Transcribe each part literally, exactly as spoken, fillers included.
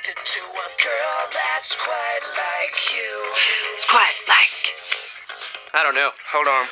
attracted to a girl that's quite like you. It's quite like. I don't know. Hold on.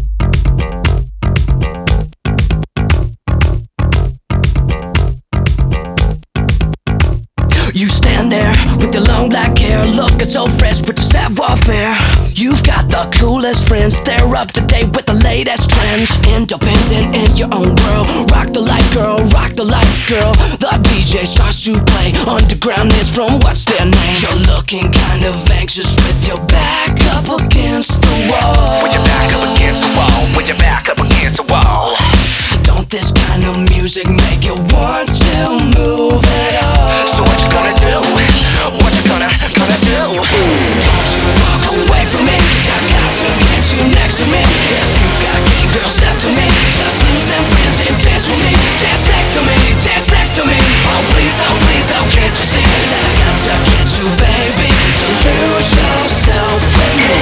You stand there with your long black hair, looking so fresh with your savoir-faire. You've got the coolest friends, they're up to date with the latest trends. Independent in your own world, rock the life girl, rock the life girl. The D J starts to play underground hits from what's their name. You're looking kind of anxious with your back up against the wall. With your back up against the wall, with your back up against the wall. Don't this kind of music make you want to move at all? So what you gonna do? What you gonna, gonna do? Don't you walk away from me, cause I got to get you next to me. If you've got gay girls, step to me. Just losing friends and dance with me. Dance next to me, dance next to me. Oh please, oh please, oh can't you see that I got to get you, baby, to lose yourself with me.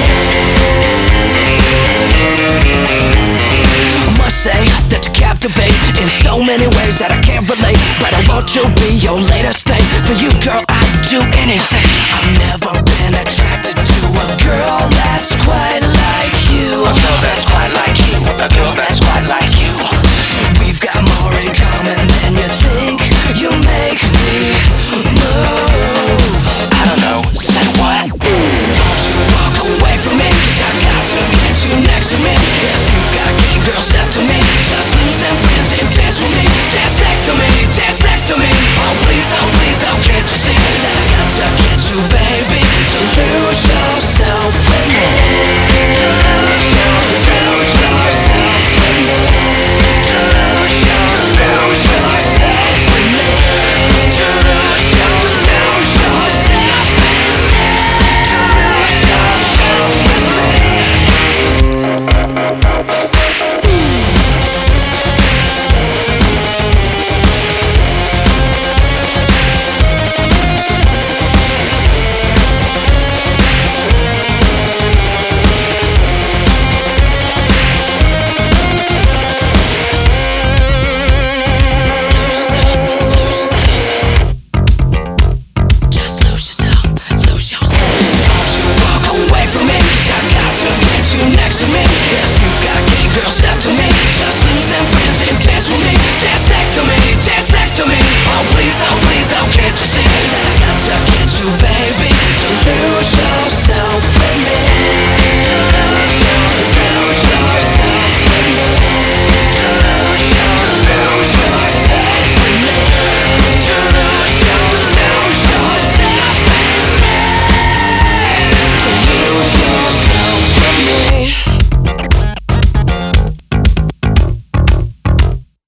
I must say that you captivate in so many ways that I can't relate, but I want to be your latest thing. For you, girl, I'd do anything. I've never been attracted to a girl that's quite like you. A girl that's quite like you. A girl that's quite like you. We've got more in common